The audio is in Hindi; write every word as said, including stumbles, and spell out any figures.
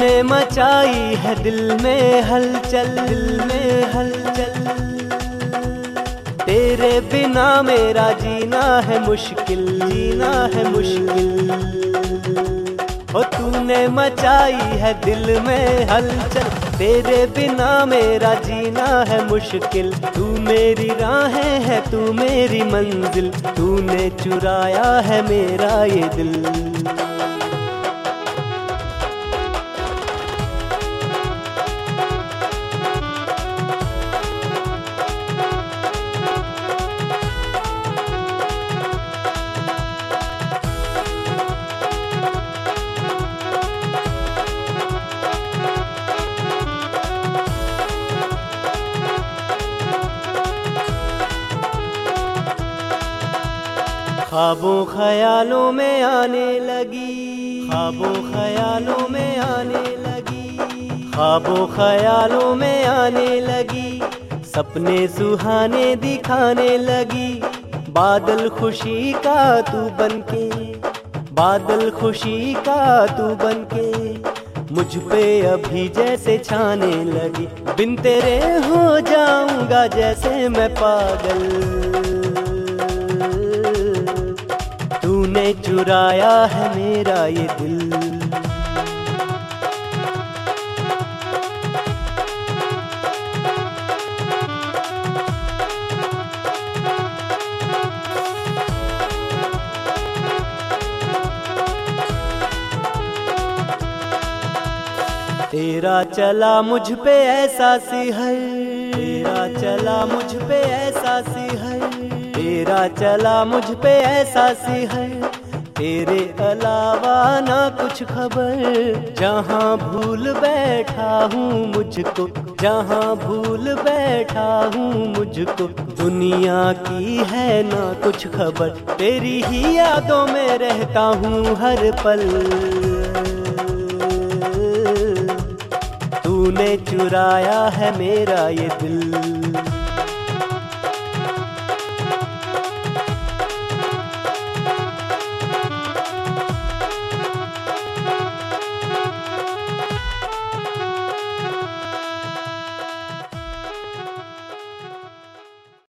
तूने मचाई है दिल में हलचल, दिल में हलचल। तेरे बिना मेरा जीना है मुश्किल, जीना है मुश्किल। ओ तूने मचाई है दिल में हलचल, तेरे बिना मेरा जीना है मुश्किल। तू मेरी राहें है, तू मेरी मंजिल, तूने चुराया है मेरा ये दिल। ख्वाबों ख्यालों में आने लगी, ख्वाबों ख्यालों में आने लगी, ख्वाबों ख्यालों में आने लगी। सपने सुहाने दिखाने लगी, बादल खुशी का तू बनके, बादल खुशी का तू बनके मुझ पे अभी जैसे छाने लगी। बिन तेरे हो जाऊंगा जैसे मैं पागल, तूने चुराया है मेरा ये दिल। तेरा चला मुझ पे ऐसा सिहर, तेरा चला मुझ पे ऐसा सिहर, तेरा चला मुझ पे ऐसा सिहर। तेरे अलावा ना कुछ खबर, जहाँ भूल बैठा हूँ मुझको, जहाँ भूल बैठा हूँ मुझको। दुनिया की है ना कुछ खबर, तेरी ही यादों में रहता हूँ हर पल। तूने चुराया है मेरा ये दिल।